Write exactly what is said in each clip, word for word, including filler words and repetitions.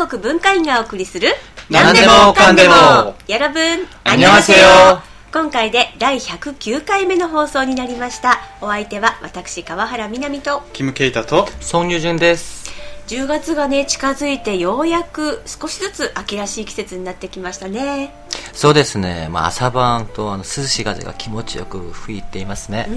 国文化院がお送りする何でもかんでも 여러분 안녕하세요。 今回でだいひゃくきゅうかいめの放送になりました。お相手は私川原みなみとキムケイタとソン・ユジュンです。 じゅうがつがね近づいてようやく少しずつ秋らしい季節になってきましたね。 そうですね、まあ、朝晩とあの涼しい風が気持ちよく吹いていますね。 うん、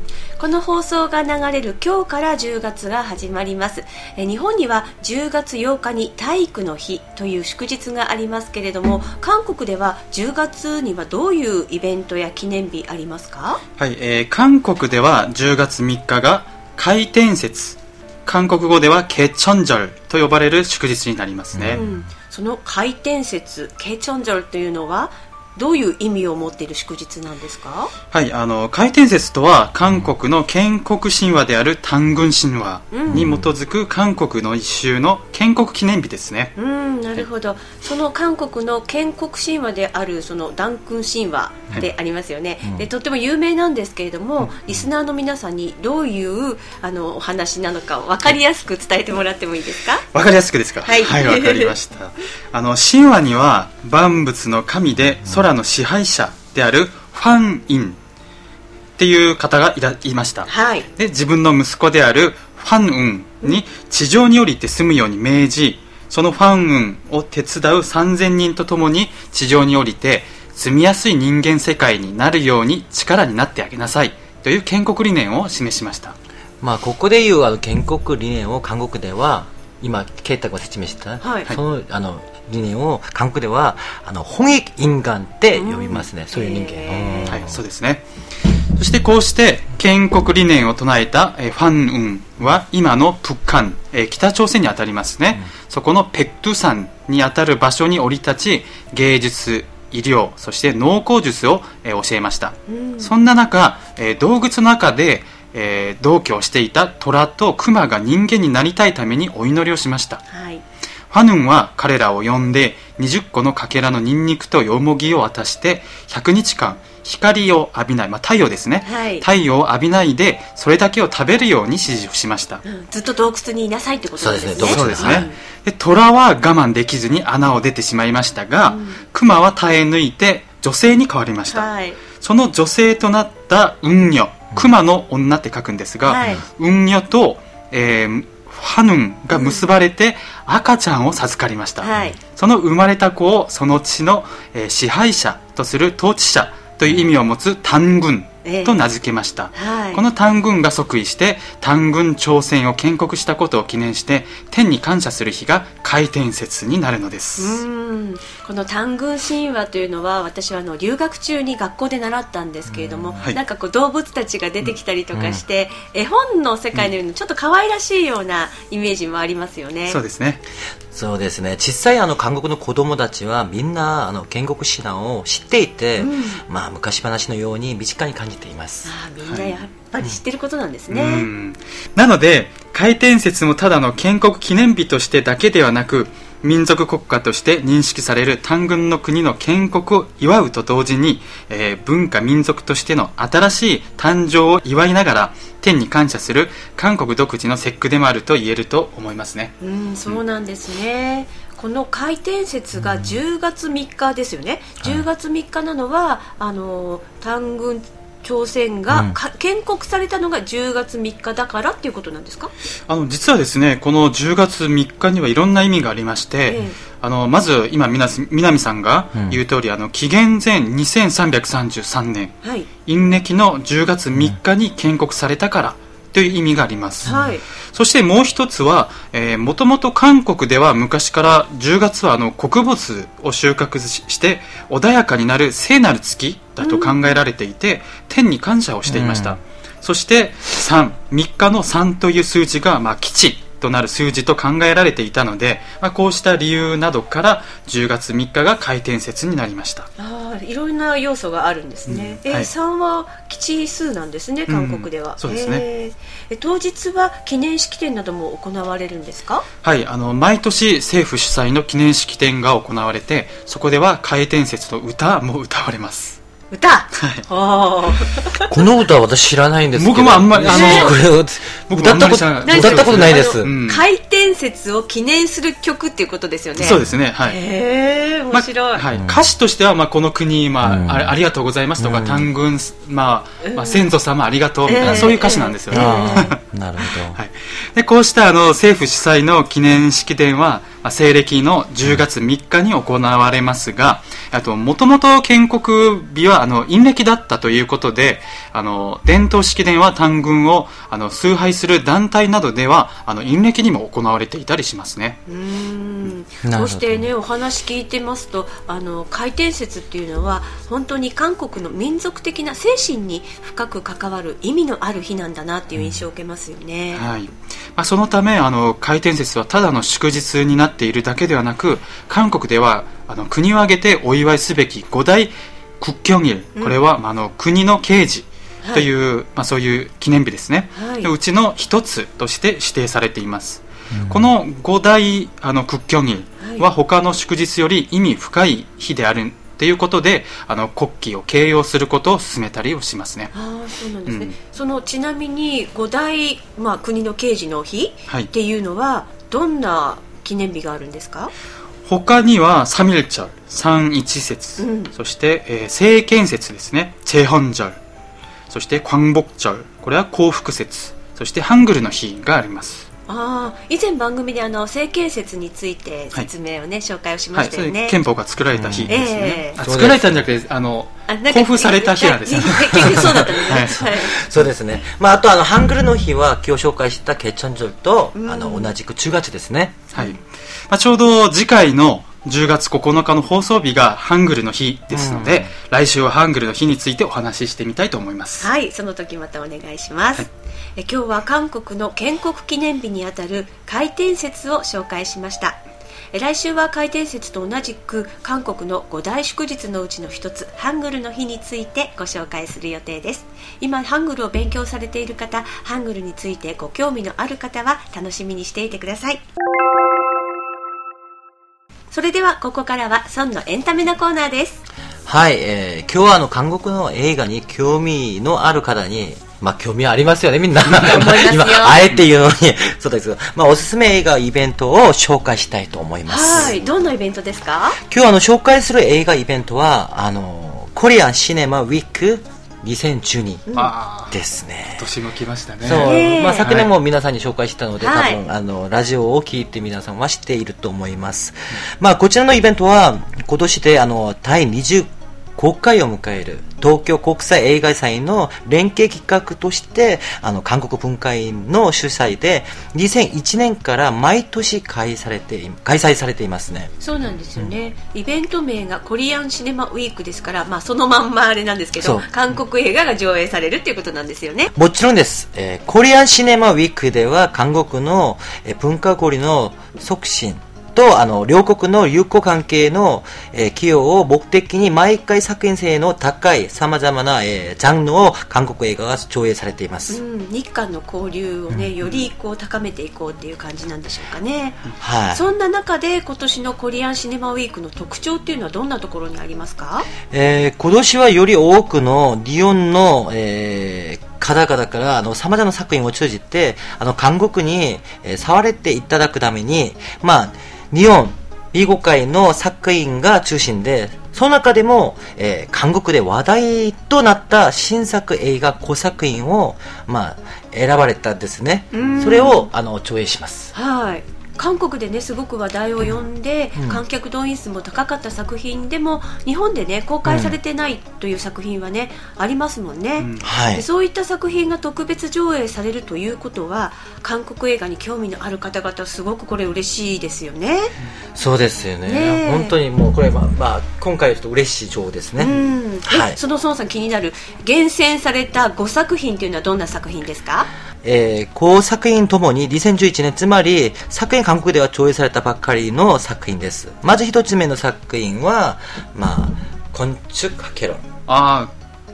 この放送が流れる今日からじゅうがつが始まります。え日本にはじゅうがつようかに体育の日という祝日がありますけれども、韓国ではじゅうがつにはどういうイベントや記念日ありますか？ はい、えー、韓国ではじゅうがつみっかが開天節、韓国語ではケチョンジョルと呼ばれる祝日になりますね。うん、 その開天節ケチョンジョルというのはどういう意味を持っている祝日なんですか？ はい、あの開天節とは韓国の建国神話である단군神話に基づく韓国の一周の建国記念日ですね。 うん、なるほど。その韓国の建国神話であるその단군神話でありますよね。はい、でとっても有名なんですけれども、うん、リスナーの皆さんにどういうあのお話なのか分かりやすく伝えてもらってもいいですか？ 分かりやすくですか？はい、はい、分かりました。あの神話には万物の神で空の支配者であるファンインっていう方が い, らいました。はい、で自分の息子であるファンウンに地上に降りて住むように命じ、そのファンウンを手伝うさんぜんにんとともに地上に降りて住みやすい人間世界になるように力になってあげなさいという建国理念を示しました。 まあ、ここでいうあの建国理念を韓国では今ケイタが説明した、はい、そのあの理念を韓国ではあの홍익인간って呼びますね。うん、そういう人間。 はい、そうですね。そしてこうして建国理念を唱えたえファンウンは今のプッカン、え北朝鮮にあたりますね。うん、そこのペクトゥ山にあたる場所に降り立ち、芸術、医療、そして農耕術をえ教えました。うん、そんな中、え洞窟の中でえー、同居をしていた虎と熊が人間になりたいためにお祈りをしました。はい、ファヌンは彼らを呼んでにじゅっこのかけらのニンニクとヨモギを渡してひゃくにちかん光を浴びない、まあ、太陽ですね。はい、太陽を浴びないでそれだけを食べるように指示をしました。うん、 ずっと洞窟にいなさいってことですね。 そうですね。はい、で虎は我慢できずに穴を出てしまいましたが、うん、熊は耐え抜いて女性に変わりました。はい、その女性となった運女、熊の女って書くんですが、はい、運女と、えー、ファヌンが結ばれて赤ちゃんを授かりました。はい、その生まれた子をその地の、えー、支配者とする統治者という意味を持つ단군と名付けました。えーはい、この단군が即位して단군朝鮮を建国したことを記念して天に感謝する日が開天節になるのです。 うん、この단군神話というのは私はあの留学中に学校で習ったんですけれども、はい、なんかこう動物たちが出てきたりとかして、うん、絵本の世界のようにちょっと可愛らしいようなイメージもありますよね。 そうですね。 そうですね。小さいあの韓国の子供たちはみんなあの建国史談を知っていて、うん、まあ、昔話のように身近に感じています。 あ、みんなやっぱり知ってることなんですね。 はい、うん、なので開天節もただの建国記念日としてだけではなく、民族国家として認識される단군の国の建国を祝うと同時に、えー、文化民族としての新しい誕生を祝いながら天に感謝する韓国独自の節句でもあると言えると思いますね。 うん、そうなんですね。うん、この開天節がじゅうがつみっかですよね。じゅうがつみっかなのはあの단군朝鮮が、うん、建国されたのがじゅうがつみっかだからっていうことなんですか？ あの実はですね、このじゅうがつみっかにはいろんな意味がありまして、ええ、あのまず今南さんが言う通り、うん、あの紀元前にせんさんびゃくさんじゅうさんねん、はい、陰暦のじゅうがつみっかに建国されたからという意味があります。はい、そしてもう一つは、えー、もともと韓国では昔からじゅうがつはあの穀物を収穫して穏やかになる聖なる月だと考えられていて、うん、天に感謝をしていました。うん、そしてさん、みっかのさんという数字が、まあ、基地となる数字と考えられていたので、まあ、こうした理由などからじゅうがつみっかが開天節になりました。 あ、いろんな要素があるんですね。うん、えーはい、さんは基地数なんですね、韓国では。うん、 そうですね。 えー、当日は記念式典なども行われるんですか？ はい、あの毎年政府主催の記念式典が行われて、そこでは開天節の歌も歌われます。 歌、はい、 この歌は私知らないんですけど、 僕もあんまりあのこれ僕歌ったこと歌ったことないです。 回転節を記念する曲っていうことですよね。 そうですね。はい。 へえ、面白い。 まはい、歌詞としてはまあこの国、まあ、うん、あ, ありがとうございますとか、うん、単軍、まあまあ、先祖様ありがとうみたいな、えー、そういう歌詞なんですよね。えー、なるほど。 はい。でこうしたあの政府主催の記念式典は西暦のじゅうがつみっかに行われますが、あともともと建国日はあの陰暦だったということで、あの伝統式典は単軍をあの崇拝する団体などではあの陰暦にも行われていたりしますね。 うーん、こうしてねお話聞いてますと、あの回転節っていうのは本当に韓国の民族的な精神に深く関わる意味のある日なんだなっていう印象を受けますよね。 はい。まあ、そのためあの回転節はただの祝日になっているだけではなく、韓国ではあの国を挙げてお祝いすべき五大국경일、これは、うん、あの国の慶事という、はい、まあ、そういう記念日ですね、はい、うちの一つとして指定されています、うん、この五大あの국경일は他の祝日より意味深い日であるということで、あの国旗を掲揚することを進めたりをしますね。 あ、そうなんですね。うん、そのちなみに五大、まあ、国の慶事の日っていうのは、はい、どんな記念日があるんですか？ 他には三일절、三一節、うん、そして、えー、聖剣節ですね、제헌절、そして광복절、これは幸福節、そしてハングルの日があります。 あ、以前番組であの聖剣節について説明をね、はい、紹介をしましたよね。 はい、憲法が作られた日ですね。うん、えー、作られたんじゃなくて、あの交付された日なんですよね。 そうだったんですね。はい、 そうですね。まあ、あとあのハングルの日は今日紹介した개천절と、うん、あの同じくじゅうがつですね。 はい。まあ、ちょうど次回のじゅうがつここのかの放送日がハングルの日ですので、うん、来週はハングルの日についてお話ししてみたいと思います。 はい、その時またお願いします。はい、え今日は韓国の建国記念日にあたる回転節を紹介しました。え来週は回転節と同じく韓国の五大祝日のうちの一つハングルの日についてご紹介する予定です。今ハングルを勉強されている方、ハングルについてご興味のある方は楽しみにしていてください。それではここからはソンのエンタメのコーナーです。 はい、えー、今日はあの韓国の映画に興味のある方に、まあ興味ありますよね、みんな。今あえて言うのにそうですけど、まあおすすめ映画イベントを紹介したいと思います。 はい、どんなイベントですか？ 今日あの紹介する映画イベントはあのコリアンシネマウィークにせんじゅうにですね。 今年も来ましたね。 そう、まあ、昨年も皆さんに紹介したので、はい、多分あのラジオを聞いて皆さんは知っていると思います。うん、まあこちらのイベントは今年であのだいにじゅうごかいを迎える東京国際映画祭の連携企画としてあの韓国文化院の主催でにせんいちねんから毎年開催されて開催されていますね。 そうなんですよね。うん、イベント名がコリアンシネマウィークですから、まあ、そのまんまあれなんですけど、韓国映画が上映されるっていうことなんですよね。 もちろんです。えー、コリアンシネマウィークでは韓国の、えー、文化交流の促進とあの両国の友好関係の、えー、寄与を目的に毎回作品性の高いさまざまな、えー、ジャンルを韓国映画が上映されています。 うん、日韓の交流をね、うん、よりこう高めていこうっていう感じなんでしょうかね。 はい、 そんな中で今年のコリアンシネマウィークの特徴っていうのはどんなところにありますか？ えー、今年はより多くの日本の、えー方々からあの様々な作品を通じてあの韓国に、えー、触れていただくために、まあ日本、米国界の作品が中心で、その中でも、えー、韓国で話題となった新作映画ごさく品を、まあ、選ばれたんですね。それをあの上映します。 はい。韓国でねすごく話題を呼んで、うん、観客動員数も高かった作品でも日本でね公開されてないという作品はね、うん、ありますもんね。うん、はい、でそういった作品が特別上映されるということは韓国映画に興味のある方々すごくこれ嬉しいですよね。 そうですよね。ね、本当にもうこれは、まあ、今回ちょっと嬉しい情報ですね。うん、 はい、その孫さん気になる厳選されたごさく品というのはどんな作品ですか？ えー、ごさく品ともににせんじゅういちねん、つまり昨年韓国では上映されたばっかりの作品です。まず一つ目の作品は、まあ、건축학개론。 ああ、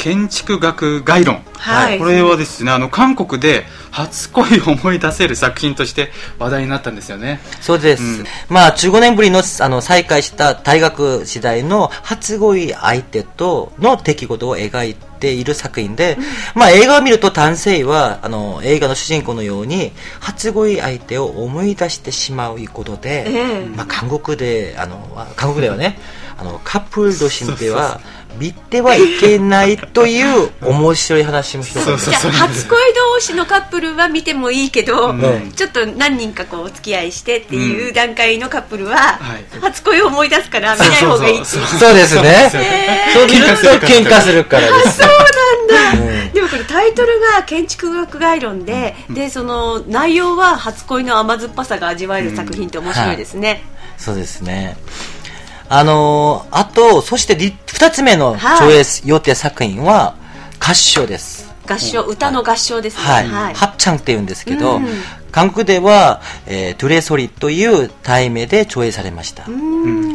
建築学概論、はい、これはですね、あの韓国で初恋を思い出せる作品として話題になったんですよね。 そうです、うん、まあじゅうごねんぶりの、あの再会した大学時代の初恋相手との出来事を描いている作品で、うん、まあ映画を見ると男性はあの映画の主人公のように初恋相手を思い出してしまうことで、えーまあ、韓国であの韓国ではね、あのカップル同士では見てはいけないという面白い話も広がる。 じゃあ初恋同士のカップルは見てもいいけど、うん、ちょっと何人かこうお付き合いしてっていう段階のカップルは、うん、初恋を思い出すから見ない方がいいっていう。 そうですね、えー、そう見ると喧嘩するからです。 そうなんだ、うん、でもこれタイトルが建築学概論で、うん、でその内容は初恋の甘酸っぱさが味わえる作品って面白いですね、うんはい、 そうですね。あのー、あとそして二つ目の上映予定作品は合唱です。 合唱、歌の合唱ですね。 はい、はい、ハッチャンって言うんですけど、うん、韓国では、えー、ドゥレソリという題名で上映されました。うん、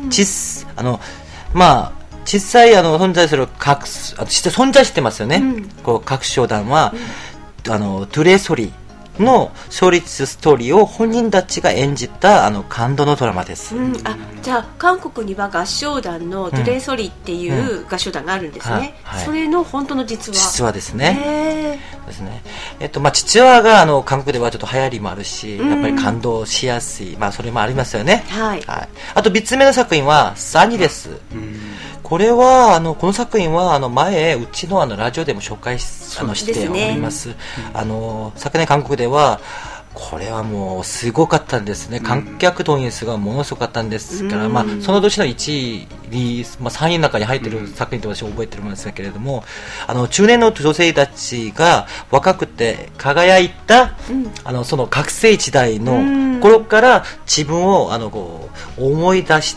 ちあのまあ実際あの存在する各実際存在してますよね。うん、こう合唱団は、うん、あのドゥレソリの創立ストーリーを本人たちが演じたあの感動のドラマです、 うん、あじゃあ韓国には合唱団のドゥレソリっていう合唱団があるんですね、うんうんはいはい、それの本当の実話実話ですね。ですね、えっとまあ、実話があの韓国ではちょっと流行りもあるし、うん、やっぱり感動しやすい、まあ、それもありますよね、はいはい、あとみっつめの作品はサニです、うんこれはあのこの作品はあの前うち の, あのラジオでも紹介 し, あのしております、ね、あの昨年韓国ではこれはもうすごかったんですね、うん、観客動員数がものすごかったんですから、うんまあ、その年のいちいに、まあ、さんいの中に入っている作品と私は覚えてるんですけれども、あの中年の女性たちが若くて輝いた、うん、あのその学生時代の頃から自分をあのこう思い出して、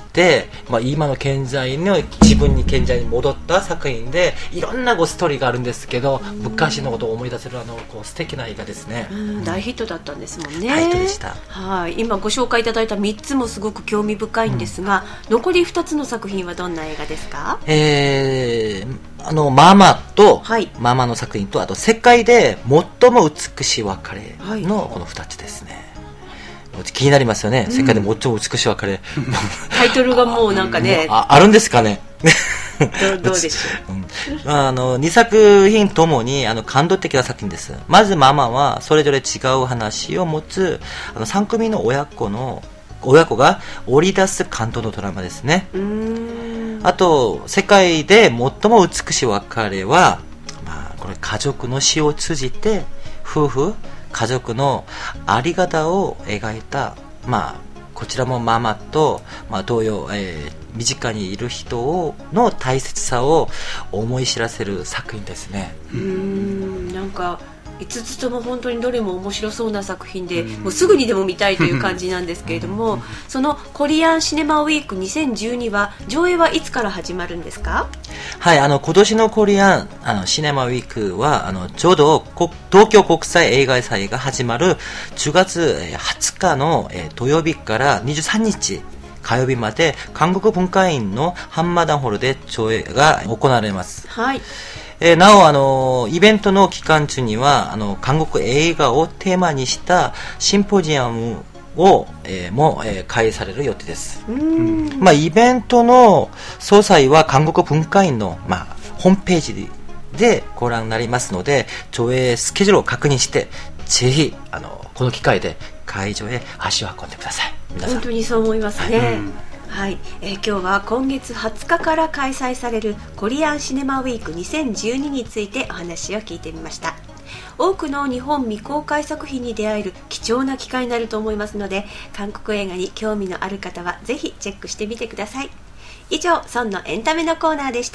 まあ、今の現在の自分に現在に戻った作品でいろんなこうストーリーがあるんですけど、昔のことを思い出せるあのこう素敵な映画ですね、 うん、大ヒットだったんですもんね。 大ヒットでした。 はい、今ご紹介いただいたみっつもすごく興味深いんですが、うん、残りふたつの作品はどんな映画ですか？ えー、あのママと、はい、ママの作品とあと世界で最も美しい別れのこのふたつですね、はい、気になりますよね、うん、世界で最も美しい別れタイトルがもうなんかねあ, あるんですかねど, どうでしょう、うん、あのにさく品ともにあの感動的な作品です。まずママはそれぞれ違う話を持つあのさん組の親子の親子が織り出す感動のドラマですね。うーんあと世界で最も美しい別れは、まあ、これ家族の死を通じて夫婦家族のありがたを描いた、まあ、こちらもママと、まあ、同様、えー、身近にいる人をの大切さを思い知らせる作品ですね。 うーんなんかいつつとも本当にどれも面白そうな作品で、うん、もうすぐにでも見たいという感じなんですけれどもそのコリアンシネマウィークにせんじゅうには上映はいつから始まるんですか？ はい、あの今年のコリアンあのシネマウィークはあのちょうど東京国際映画祭が始まるじゅうがつはつかの、えー、土曜日からにじゅうさんにち火曜日まで韓国文化院のハンマダンホールで上映が行われます。はいえー、なおあのイベントの期間中にはあの韓国映画をテーマにしたシンポジアムを、えー、も、えー、開催される予定です。うんまあ、イベントの詳細は韓国文化院の、まあ、ホームページでご覧になりますので上映スケジュールを確認してぜひあのこの機会で会場へ足を運んでください。皆さん本当にそう思いますね、はいはいえー、今日は今月はつかから開催されるコリアンシネマウィークにせんじゅうにについてお話を聞いてみました。多くの日本未公開作品に出会える貴重な機会になると思いますので韓国映画に興味のある方はぜひチェックしてみてください。以上ソンのエンタメのコーナーでした。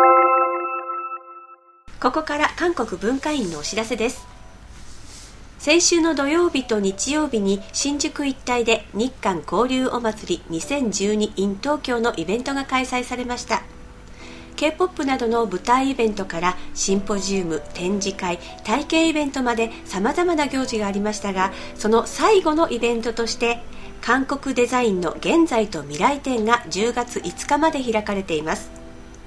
ここから韓国文化院のお知らせです。先週の土曜日と日曜日に新宿一帯で日韓交流お祭りにせんじゅうに in 東京のイベントが開催されました。 K-ポップ などの舞台イベントからシンポジウム、展示会、体験イベントまで様々な行事がありましたがその最後のイベントとして韓国デザインの現在と未来展がじゅうがついつかまで開かれています。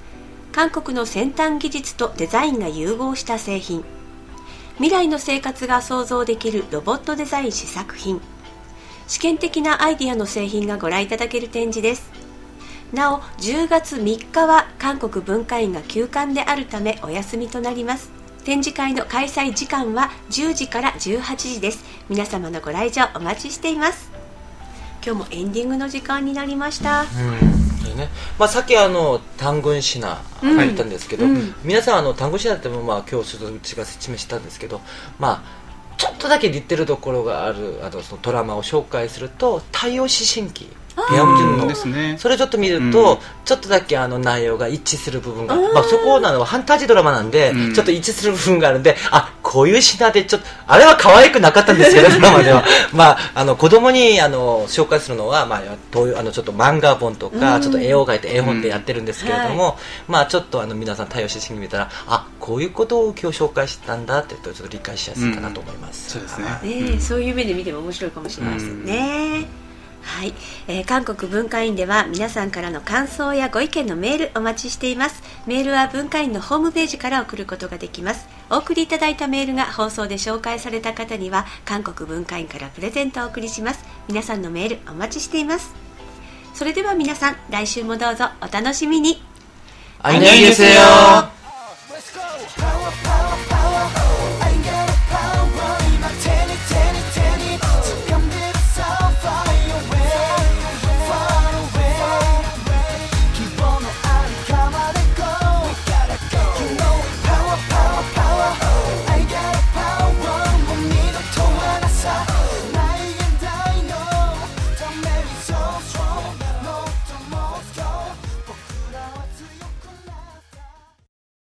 韓国の先端技術とデザインが融合した製品、未来の生活が想像できるロボットデザイン試作品、試験的なアイディアの製品がご覧いただける展示です。なおじゅうがつみっかは韓国文化院が休館であるためお休みとなります。展示会の開催時間はじゅうじからじゅうはちじです。皆様のご来場お待ちしています。今日もエンディングの時間になりました。 うんね、まあ、さっきあの単軍シナ言ったんですけど、うん、皆さんあの単軍シナっても、まあ、今日ちょっとうちが説明したんですけど、まあちょっとだけ似てるところがあるあのそのドラマを紹介すると太陽思春期ペアムジュンのですね、それをちょっと見ると、うん、ちょっとだけあの内容が一致する部分が、まあ、そこなのはファンタジードラマなんで、うん、ちょっと一致する部分があるんで、あ、こういうシナでちょっとあれは可愛くなかったんですけどドラマではまああの子供にあの紹介するのは、まあ、あのちょっと漫画本とか、うん、ちょっと絵を描いて絵本でやってるんですけれども、うんはい、まあちょっとあの皆さん太陽思春期見たら、あ、こういうことを今日紹介したんだってちょっと理解しやすいかなと思います、 うん、そうですね、ね、そういう目で見ても面白いかもしれませんね、うんはい、えー、韓国文化院では皆さんからの感想やご意見のメールお待ちしています。メールは文化院のホームページから送ることができます。お送りいただいたメールが放送で紹介された方には韓国文化院からプレゼントをお送りします。皆さんのメールお待ちしています。それでは皆さん来週もどうぞお楽しみに。 안녕히 계세요。